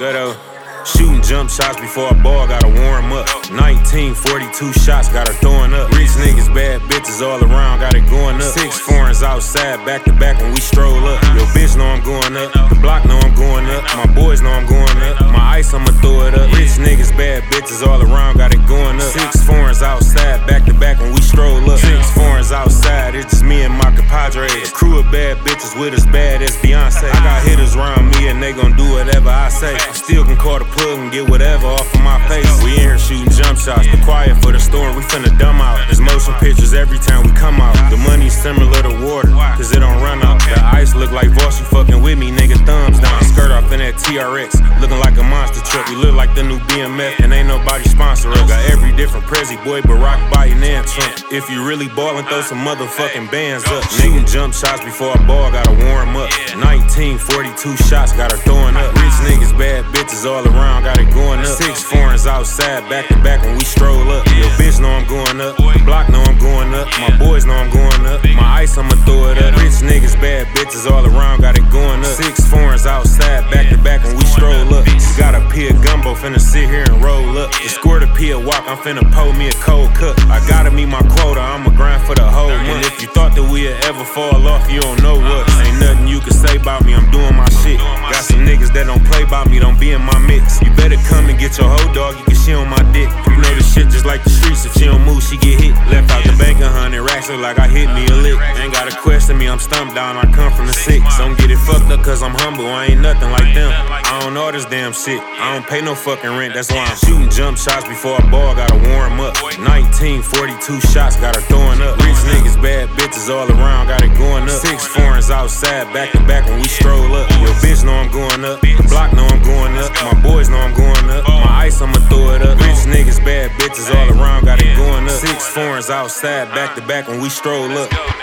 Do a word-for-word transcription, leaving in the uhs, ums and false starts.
Ghetto. Shooting jump shots before I ball, gotta warm up. nineteen forty-two shots, got her throwing up. Rich niggas, bad bitches all around, got it going up. Six foreigns outside, back to back when we stroll up. Yo, bitch know I'm going up. The block know I'm going up. My boys know I'm going up. My ice, I'ma throw it up. Rich niggas, bad bitches all around, got it going up. Six foreigns outside, back to back when we stroll up. Six foreigns outside, it's just me and my compadres. Crew of bad bitches with as bad as Beyonce. I got hitters around me and they gon' do whatever I say. I still can call the plug and get whatever off of my face. We in here shooting jump shots, the quiet for the storm, we finna dumb out. There's motion pictures every time we come out. The money's similar to water, cause it don't run out. The ice look like Voss, you fucking with me, nigga, thumbs down. Skirt off in that T R X, looking like a monster truck. We look like the new B M F, and ain't nobody sponsor us. Got every different Prezi boy, Barack, Biden, and Trump. If you really ballin', throw some motherfucking bands up. Nigga jump shots before I ball, gotta warm up. nineteen forty-two shots, got her throwing up. Rich niggas, bad bitches all around, got it going up. Six foreigns outside, back to back when we stroll up. Yo, bitch know I'm going up. The block know I'm going up. My boys know I'm going up. My ice, I'ma throw it up. Rich niggas, bad bitches all around, got it going up. Six foreigns outside, back to back when we stroll up. Got a Pia gumbo, finna sit here and roll up. The squirt a Pia walk, I'm finna pull me a cold cut. I gotta meet my quota, I'ma grind for the whole month. And if you thought that we'd ever fall off, you don't know what. Ain't nothing you can say about me, I'm doing my shit. Got some niggas that don't play about me, don't be in my mix. You better come and get your hoe dog, you can shit on my dick. You know this shit just like the streets, if she don't move, she get hit. Left out the bank a hundred racks, look like I hit me a lick. Ain't gotta question me, I'm stumped down, I come from the six. Don't get it fucked up cause I'm humble, I ain't nothing like them. I don't know this damn shit, I don't pay no fucking rent, that's why I'm shooting jump shots before I ball, gotta warm up. nineteen forty-two shots, got her throwing up. Rich niggas, bad bitches all around, got it going up. Six foreigns outside, back to back when we stroll up. Yo, bitch know I'm going up. The block know I'm going up. My boys know I'm going up. My ice, I'ma throw it up. Rich niggas, bad bitches all around, got it going up. Six foreigns outside, back to back when we stroll up.